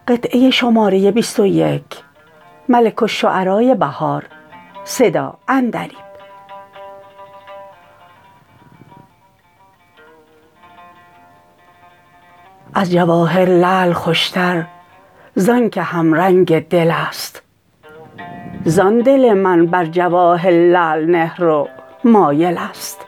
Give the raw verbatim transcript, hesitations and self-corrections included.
قطعه شماره بیست و یک ملک الشعرای بهار صدا عندلیب. از جواهر لعل خوشتر زان که همرنگ دل است، زان دل من بر جواهر لعل نهرو مایل است.